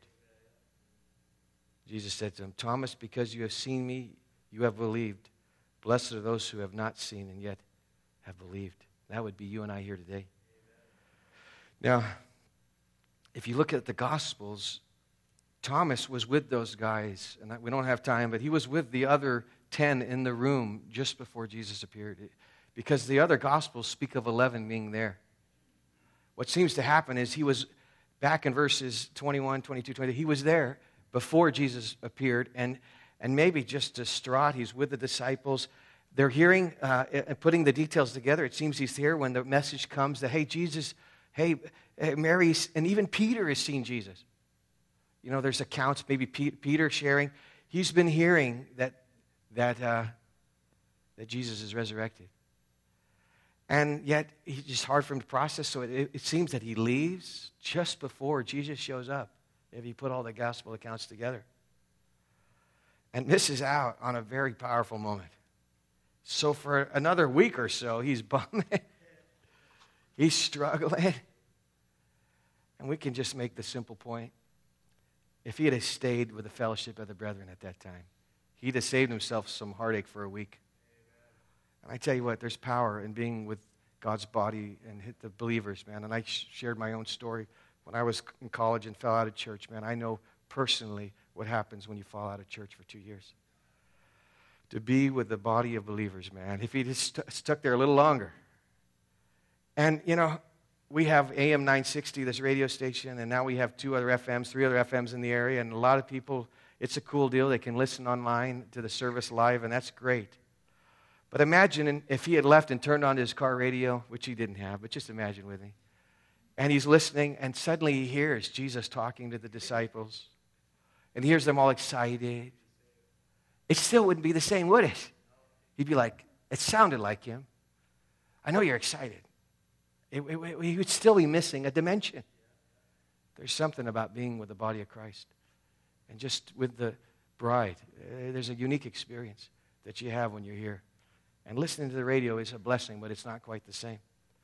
B: Jesus said to him, Thomas, because you have seen me, you have believed. Blessed are those who have not seen and yet have believed. That would be you and I here today. Now, if you look at the Gospels, Thomas was with those guys, and we don't have time, but he was with the other ten in the room just before Jesus appeared, because the other Gospels speak of eleven being there. What seems to happen is he was, back in verses twenty-one, twenty-two, twenty-three, he was there before Jesus appeared, and, and maybe just distraught. He's with the disciples. They're hearing uh, and putting the details together. It seems he's here when the message comes that, hey, Jesus, hey, Mary, and even Peter has seen Jesus. You know, there's accounts, maybe Peter sharing. He's been hearing that that uh, that Jesus is resurrected. And yet, it's just hard for him to process, so it, it seems that he leaves just before Jesus shows up, if you put all the gospel accounts together. And misses out on a very powerful moment. So for another week or so, he's bumming. He's struggling. And we can just make the simple point. If he had stayed with the fellowship of the brethren at that time, he'd have saved himself some heartache for a week. And I tell you what, there's power in being with God's body and hit the believers, man. And I sh- shared my own story. When I was in college and fell out of church, man, I know personally what happens when you fall out of church for two years. To be with the body of believers, man. If he'd st- stuck there a little longer. And, you know, we have A M nine sixty, this radio station, and now we have two other F Ms, three other F Ms in the area, and a lot of people, it's a cool deal. They can listen online to the service live, and that's great. But imagine if he had left and turned on his car radio, which he didn't have, but just imagine with me. And he's listening, and suddenly he hears Jesus talking to the disciples, and he hears them all excited. It still wouldn't be the same, would it? He'd be like, it sounded like him. I know you're excited. It, it, it, he would still be missing a dimension. There's something about being with the body of Christ. And just with the bride, uh, there's a unique experience that you have when you're here. And listening to the radio is a blessing, but it's not quite the same.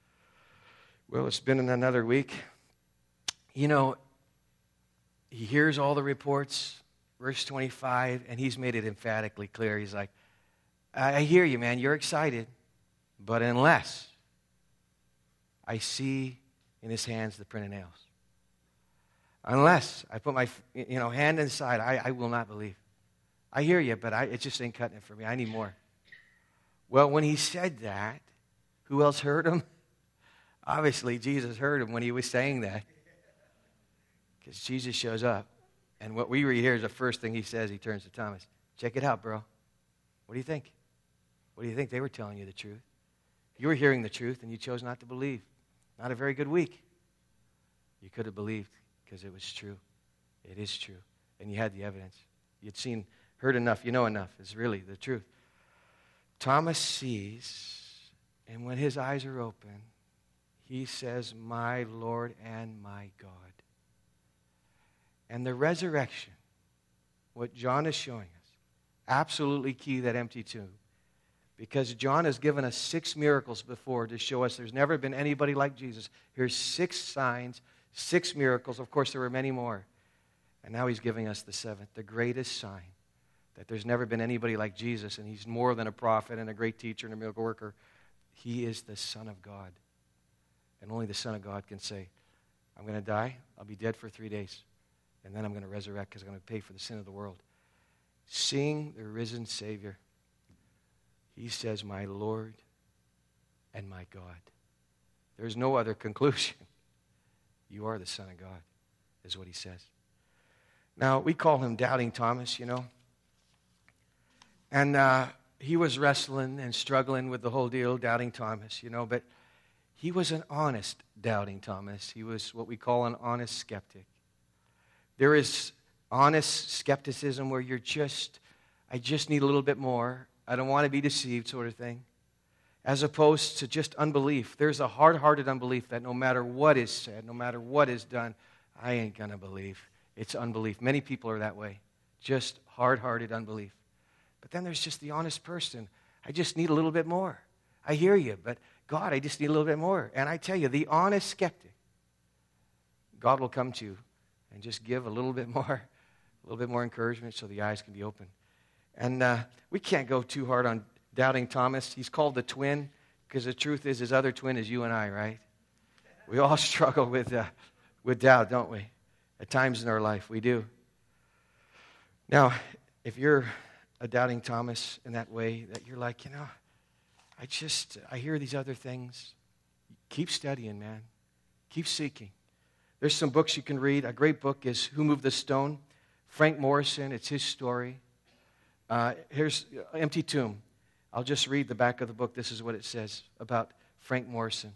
B: Well, it's been another week. You know, he hears all the reports, verse twenty-five, and he's made it emphatically clear. He's like, I hear you, man. You're excited. But unless I see in his hands the print of nails, unless I put my you know hand inside, I, I will not believe. I hear you, but I, it just ain't cutting it for me. I need more. Well, when he said that, who else heard him? Obviously, Jesus heard him when he was saying that. Because Jesus shows up. And what we read here is the first thing he says. He turns to Thomas. Check it out, bro. What do you think? What do you think? They were telling you the truth. You were hearing the truth, and you chose not to believe. Not a very good week. You could have believed because it was true. It is true. And you had the evidence. You'd seen, heard enough. You know enough. It's really the truth. Thomas sees, and when his eyes are open, he says, my Lord and my God. And the resurrection, what John is showing us, absolutely key, that empty tomb. Because John has given us six miracles before to show us there's never been anybody like Jesus. Here's six signs, six miracles. Of course, there were many more. And now he's giving us the seventh, the greatest sign, that there's never been anybody like Jesus, and he's more than a prophet and a great teacher and a miracle worker. He is the Son of God. And only the Son of God can say, I'm going to die, I'll be dead for three days, and then I'm going to resurrect because I'm going to pay for the sin of the world. Seeing the risen Savior, he says, my Lord and my God. There's no other conclusion. You are the Son of God, is what he says. Now, we call him Doubting Thomas, you know. And uh, he was wrestling and struggling with the whole deal, Doubting Thomas, you know. But he was an honest Doubting Thomas. He was what we call an honest skeptic. There is honest skepticism where you're just, I just need a little bit more. I don't want to be deceived, sort of thing. As opposed to just unbelief. There's a hard-hearted unbelief that no matter what is said, no matter what is done, I ain't going to believe. It's unbelief. Many people are that way. Just hard-hearted unbelief. But then there's just the honest person. I just need a little bit more. I hear you, but God, I just need a little bit more. And I tell you, the honest skeptic, God will come to you and just give a little bit more, a little bit more encouragement so the eyes can be open. And uh, we can't go too hard on Doubting Thomas. He's called the twin because the truth is his other twin is you and I, right? We all struggle with, uh, with doubt, don't we? At times in our life, we do. Now, if you're a Doubting Thomas in that way, that you're like, you know, I just, I hear these other things. Keep studying, man. Keep seeking. There's some books you can read. A great book is Who Moved the Stone? Frank Morrison, it's his story. Uh, here's Empty Tomb. I'll just read the back of the book. This is what it says about Frank Morrison.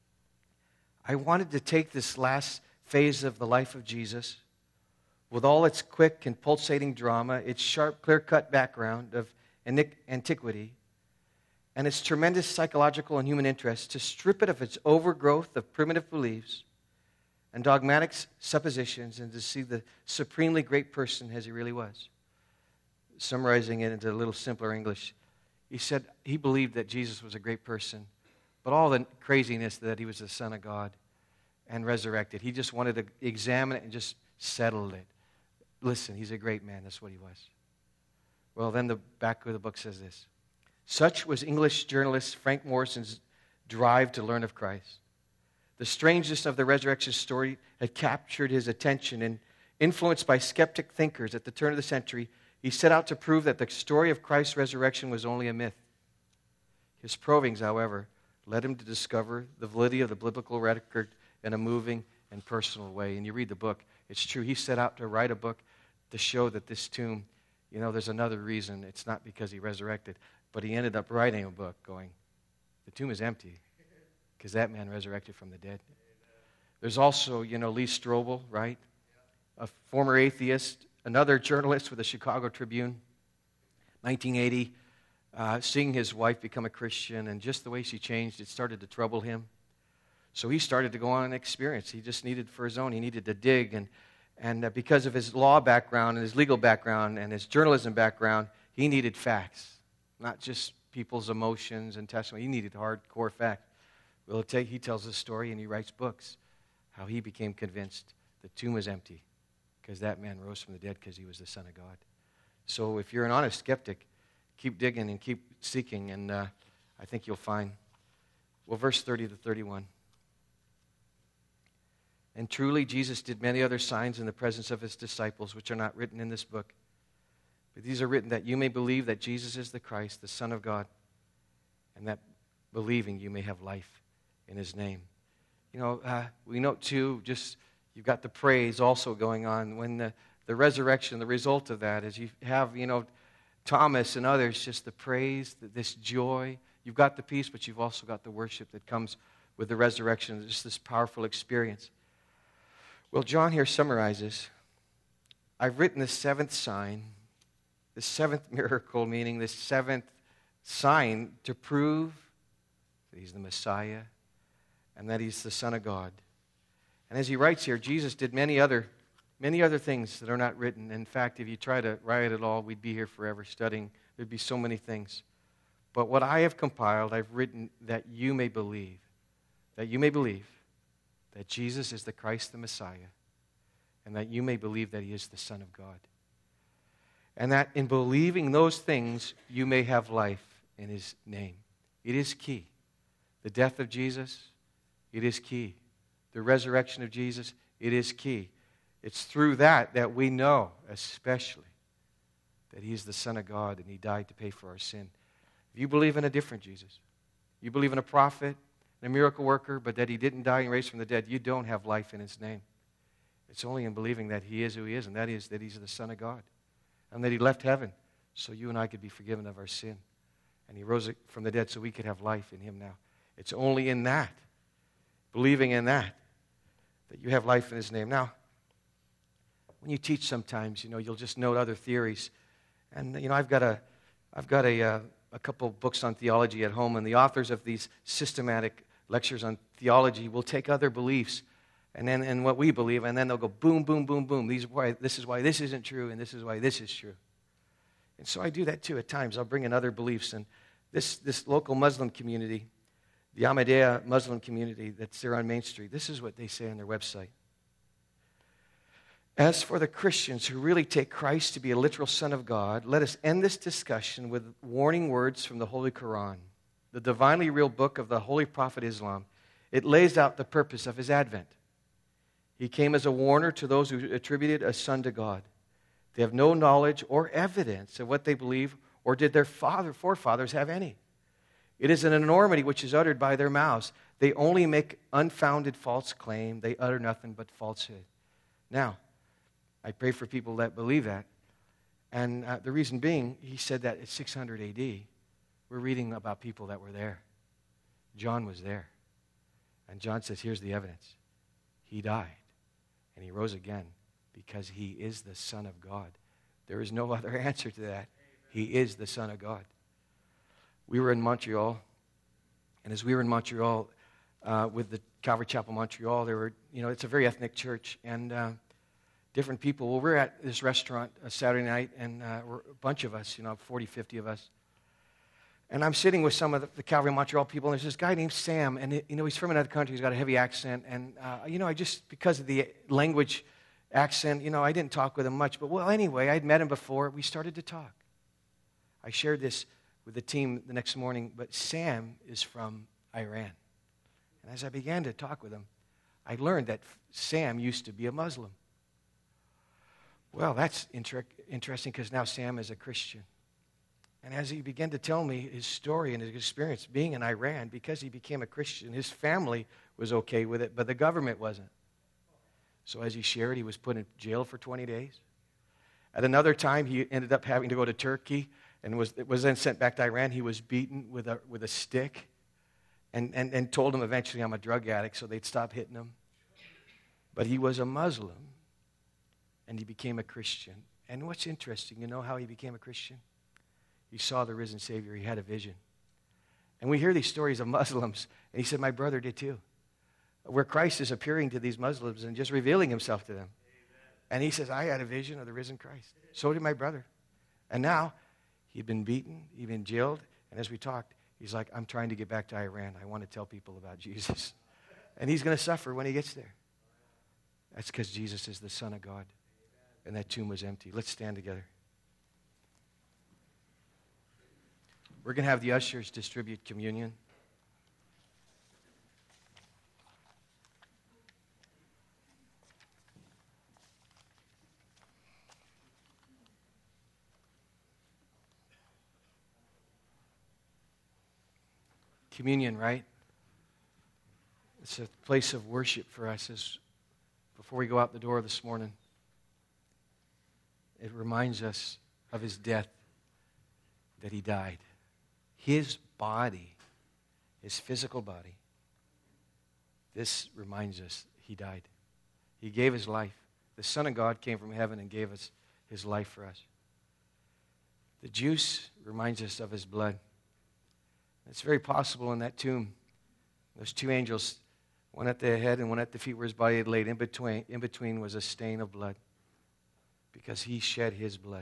B: I wanted to take this last phase of the life of Jesus, with all its quick and pulsating drama, its sharp, clear-cut background of antiquity, and its tremendous psychological and human interest, to strip it of its overgrowth of primitive beliefs and dogmatic suppositions, and to see the supremely great person as he really was. Summarizing it into a little simpler English, he said he believed that Jesus was a great person, but all the craziness that he was the Son of God and resurrected, he just wanted to examine it and just settle it. Listen, he's a great man. That's what he was. Well, then the back of the book says this. Such was English journalist Frank Morrison's drive to learn of Christ. The strangeness of the resurrection story had captured his attention, and influenced by skeptic thinkers at the turn of the century, he set out to prove that the story of Christ's resurrection was only a myth. His probings, however, led him to discover the validity of the biblical record in a moving and personal way. And you read the book, it's true. He set out to write a book to show that this tomb, you know, there's another reason. It's not because he resurrected, but he ended up writing a book going, the tomb is empty because that man resurrected from the dead. There's also, you know, Lee Strobel, right? A former atheist, another journalist with the Chicago Tribune, nineteen eighty, uh, seeing his wife become a Christian, and just the way she changed, it started to trouble him. So he started to go on an experience. He just needed for his own. He needed to dig. And, and uh, because of his law background and his legal background and his journalism background, he needed facts, not just people's emotions and testimony. He needed hardcore facts. Well, he tells a story and he writes books, how he became convinced the tomb was empty because that man rose from the dead because he was the Son of God. So if you're an honest skeptic, keep digging and keep seeking, and uh, I think you'll find. Well, verse thirty to thirty-one. And truly Jesus did many other signs in the presence of his disciples, which are not written in this book. But these are written that you may believe that Jesus is the Christ, the Son of God, and that believing you may have life in his name. You know, uh, we note too, just you've got the praise also going on. When the, the resurrection, the result of that is you have, you know, Thomas and others, just the praise, this joy. You've got the peace, but you've also got the worship that comes with the resurrection. Just this powerful experience. Well, John here summarizes, I've written the seventh sign, the seventh miracle, meaning the seventh sign to prove that he's the Messiah and that he's the Son of God. And as he writes here, Jesus did many other, many other things that are not written. In fact, if you try to write it all, we'd be here forever studying. There'd be so many things. But what I have compiled, I've written that you may believe, that you may believe that Jesus is the Christ, the Messiah, and that you may believe that he is the Son of God. And that in believing those things, you may have life in his name. It is key. The death of Jesus, it is key. The resurrection of Jesus, it is key. It's through that that we know, especially, that he is the Son of God and he died to pay for our sin. If you believe in a different Jesus, you believe in a prophet, a miracle worker, but that he didn't die and raise from the dead, you don't have life in his name. It's only in believing that he is who he is, and that is that he's the Son of God, and that he left heaven so you and I could be forgiven of our sin, and he rose from the dead so we could have life in him now. It's only in that, believing in that, that you have life in his name. Now, when you teach sometimes, you know, you'll just note other theories, and, you know, I've got a, I've got a, uh, a couple books on theology at home, and the authors of these systematic lectures on theology will take other beliefs and then and what we believe, and then they'll go boom, boom, boom, boom. These are why, this is why this isn't true, and this is why this is true. And so I do that too at times. I'll bring in other beliefs. And this, this local Muslim community, the Ahmadiyya Muslim community that's there on Main Street, this is what they say on their website. As for the Christians who really take Christ to be a literal Son of God, let us end this discussion with warning words from the Holy Quran, the divinely real book of the Holy Prophet Islam. It lays out the purpose of his advent. He came as a warner to those who attributed a son to God. They have no knowledge or evidence of what they believe, or did their father, forefathers have any. It is an enormity which is uttered by their mouths. They only make unfounded false claim. They utter nothing but falsehood. Now, I pray for people that believe that. And uh, the reason being, he said that at six hundred A D, we're reading about people that were there. John was there. And John says, here's the evidence. He died, and he rose again because he is the Son of God. There is no other answer to that. He is the Son of God. We were in Montreal, and as we were in Montreal uh, with the Calvary Chapel Montreal, there were, you know, it's a very ethnic church, and uh, different people. Well, we're at this restaurant a Saturday night, and uh, we're a bunch of us, you know, forty, fifty of us. And I'm sitting with some of the, the Calvary Montreal people, and there's this guy named Sam, and, it, you know, he's from another country. He's got a heavy accent, and, uh, you know, I just, because of the language accent, you know, I didn't talk with him much. But, well, anyway, I'd met him before. We started to talk. I shared this with the team the next morning, but Sam is from Iran. And as I began to talk with him, I learned that Sam used to be a Muslim. Well, that's inter- interesting because now Sam is a Christian. And as he began to tell me his story and his experience being in Iran, because he became a Christian, his family was okay with it, but the government wasn't. So as he shared, he was put in jail for twenty days. At another time, he ended up having to go to Turkey and was, was then sent back to Iran. He was beaten with a, with a stick and, and, and told him eventually, I'm a drug addict, so they'd stop hitting him. But he was a Muslim, and he became a Christian. And what's interesting, you know how he became a Christian? He saw the risen Savior. He had a vision. And we hear these stories of Muslims, and he said, my brother did too, where Christ is appearing to these Muslims and just revealing himself to them. Amen. And he says, I had a vision of the risen Christ. So did my brother. And now, he'd been beaten, he'd been jailed, and as we talked, he's like, I'm trying to get back to Iran. I want to tell people about Jesus. And he's going to suffer when he gets there. That's because Jesus is the Son of God, and that tomb was empty. Let's stand together. We're going to have the ushers distribute communion. Communion, right? It's a place of worship for us as before we go out the door this morning. It reminds us of his death, that he died. His body, his physical body, this reminds us he died. He gave his life. The Son of God came from heaven and gave us his life for us. The juice reminds us of his blood. It's very possible in that tomb, those two angels, one at the head and one at the feet where his body had laid. In between, in between was a stain of blood because he shed his blood.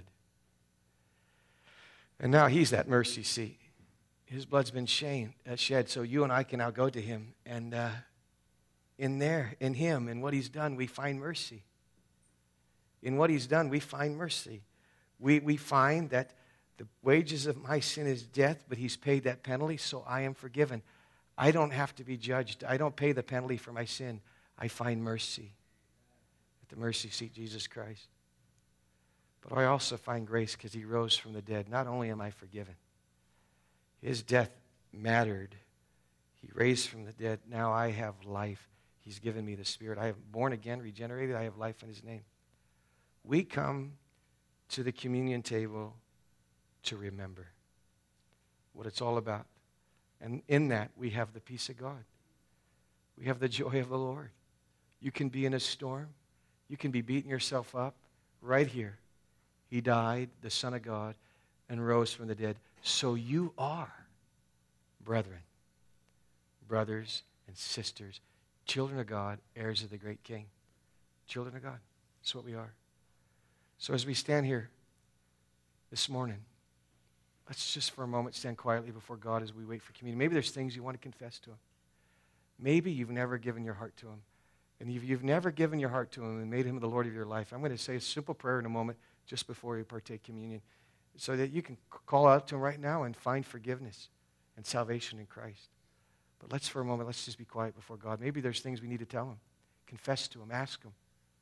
B: And now he's that mercy seat. His blood's been shed, uh, shed so you and I can now go to him. And uh, in there, in him, in what he's done, we find mercy. In what he's done, we find mercy. We, we find that the wages of my sin is death, but he's paid that penalty, so I am forgiven. I don't have to be judged. I don't pay the penalty for my sin. I find mercy at the mercy seat, Jesus Christ. But I also find grace because he rose from the dead. Not only am I forgiven, his death mattered. He raised from the dead. Now I have life. He's given me the Spirit. I am born again, regenerated. I have life in his name. We come to the communion table to remember what it's all about. And in that, we have the peace of God. We have the joy of the Lord. You can be in a storm. You can be beating yourself up right here. He died, the Son of God, and rose from the dead. So you are, brethren, brothers and sisters, children of God, heirs of the great King. Children of God. That's what we are. So as we stand here this morning, let's just for a moment stand quietly before God as we wait for communion. Maybe there's things you want to confess to him. Maybe you've never given your heart to him. And if you've never given your heart to him and made him the Lord of your life, I'm going to say a simple prayer in a moment just before you partake communion so that you can call out to him right now and find forgiveness and salvation in Christ. But let's for a moment, let's just be quiet before God. Maybe there's things we need to tell him. Confess to him. Ask him.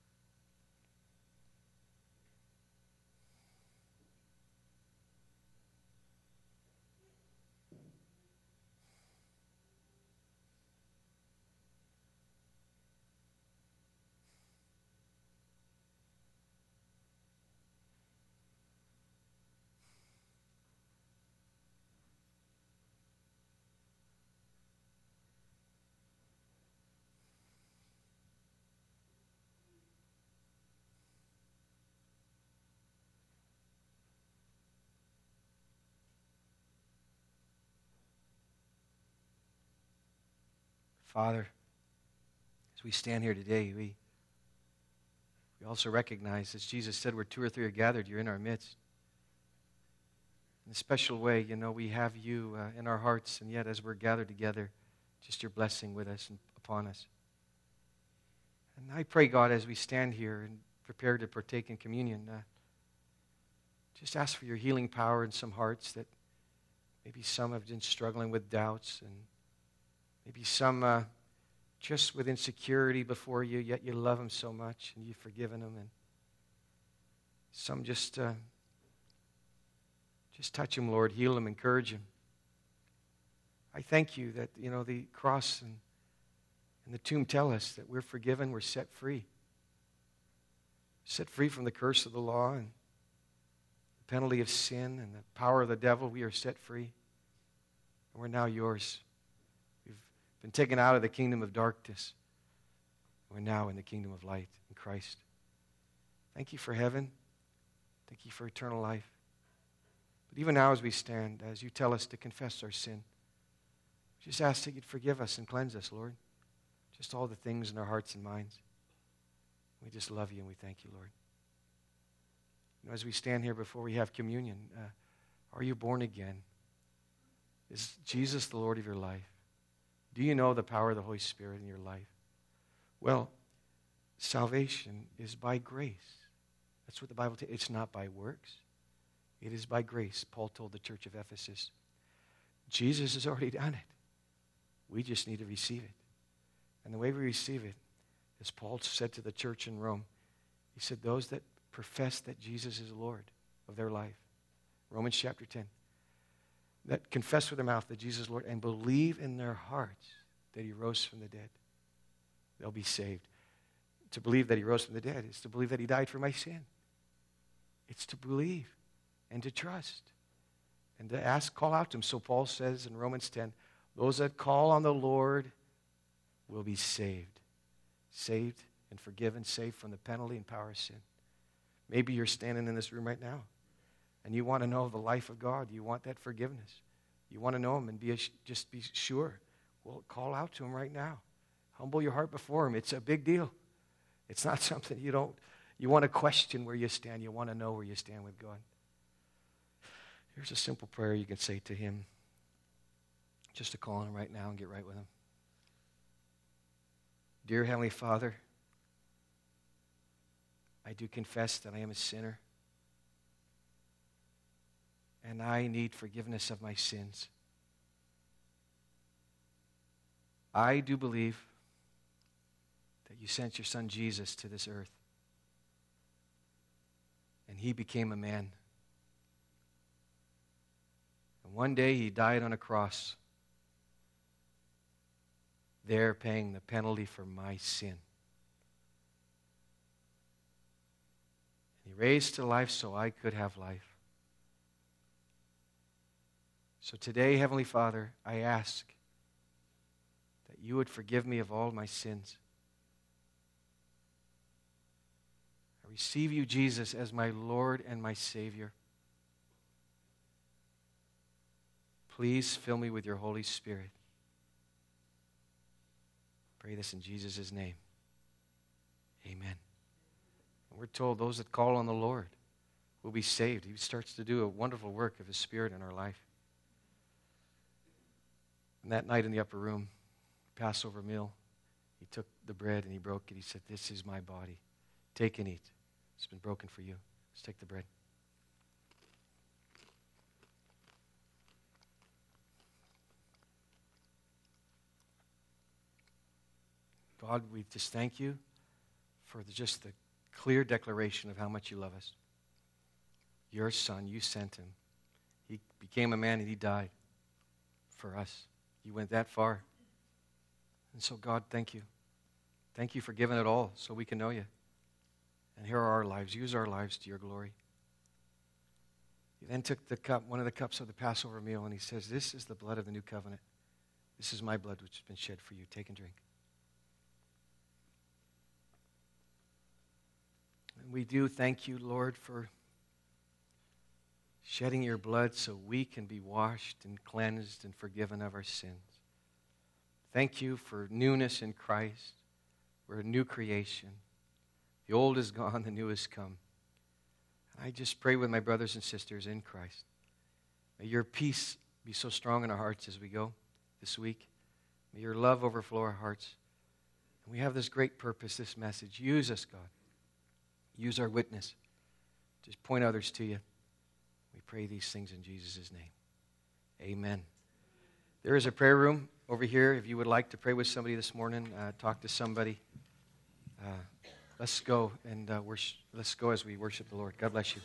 B: Father, as we stand here today, we, we also recognize, as Jesus said, where two or three are gathered, you're in our midst. In a special way, you know, we have you uh, in our hearts, and yet as we're gathered together, just your blessing with us and upon us. And I pray, God, as we stand here and prepare to partake in communion, uh, just ask for your healing power in some hearts that maybe some have been struggling with doubts, and maybe some uh, just with insecurity before you, yet you love them so much and you've forgiven them. And some just, uh, just touch them, Lord. Heal them, encourage them. I thank you that, you know, the cross and, and the tomb tell us that we're forgiven, we're set free. Set free from the curse of the law and the penalty of sin and the power of the devil. We are set free. And we're now yours. Been taken out of the kingdom of darkness. We're now in the kingdom of light in Christ. Thank you for heaven. Thank you for eternal life. But even now as we stand, as you tell us to confess our sin, just ask that you'd forgive us and cleanse us, Lord. Just all the things in our hearts and minds. We just love you and we thank you, Lord. You know, as we stand here before we have communion, uh, are you born again? Is Jesus the Lord of your life? Do you know the power of the Holy Spirit in your life? Well, salvation is by grace. That's what the Bible tells. It's not by works. It is by grace, Paul told the church of Ephesus. Jesus has already done it. We just need to receive it. And the way we receive it, as Paul said to the church in Rome, he said, those that profess that Jesus is Lord of their life, Romans chapter ten, that confess with their mouth that Jesus is Lord and believe in their hearts that he rose from the dead, they'll be saved. To believe that he rose from the dead is to believe that he died for my sin. It's to believe and to trust and to ask, call out to him. So Paul says in Romans ten, those that call on the Lord will be saved. Saved and forgiven, saved from the penalty and power of sin. Maybe you're standing in this room right now and you want to know the life of God. You want that forgiveness. You want to know him and be a, just be sure. Well, call out to him right now. Humble your heart before him. It's a big deal. It's not something you don't, you want to question where you stand. You want to know where you stand with God. Here's a simple prayer you can say to him. Just to call on him right now and get right with him. Dear Heavenly Father, I do confess that I am a sinner. And I need forgiveness of my sins. I do believe that you sent your son Jesus to this earth. And he became a man. And one day he died on a cross, there paying the penalty for my sin. And he raised to life so I could have life. So today, Heavenly Father, I ask that you would forgive me of all my sins. I receive you, Jesus, as my Lord and my Savior. Please fill me with your Holy Spirit. Pray this in Jesus' name. Amen. And we're told those that call on the Lord will be saved. He starts to do a wonderful work of his Spirit in our life. And that night in the upper room, Passover meal, he took the bread and he broke it. He said, this is my body. Take and eat. It's been broken for you. Let's take the bread. God, we just thank you for the, just the clear declaration of how much you love us. Your son, you sent him. He became a man and he died for us. You went that far. And so, God, thank you. Thank you for giving it all so we can know you. And here are our lives. Use our lives to your glory. He then took the cup, one of the cups of the Passover meal, and he says, this is the blood of the new covenant. This is my blood which has been shed for you. Take and drink. And we do thank you, Lord, for shedding your blood so we can be washed and cleansed and forgiven of our sins. Thank you for newness in Christ. We're a new creation. The old is gone, the new has come. I just pray with my brothers and sisters in Christ. May your peace be so strong in our hearts as we go this week. May your love overflow our hearts. And we have this great purpose, this message. Use us, God. Use our witness. Just point others to you. We pray these things in Jesus' name. Amen. There is a prayer room over here. If you would like to pray with somebody this morning, uh, talk to somebody. Uh, let's go and uh, worship. Let's go as we worship the Lord. God bless you.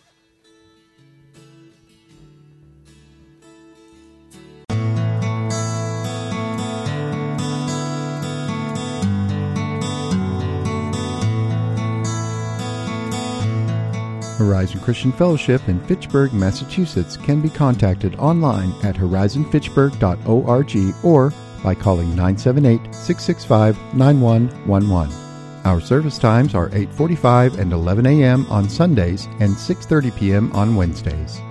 A: Horizon Christian Fellowship in Fitchburg, Massachusetts can be contacted online at horizon fitchburg dot org or by calling nine seven eight, six six five, nine one one one. Our service times are eight forty-five and eleven a.m. on Sundays and six thirty p.m. on Wednesdays.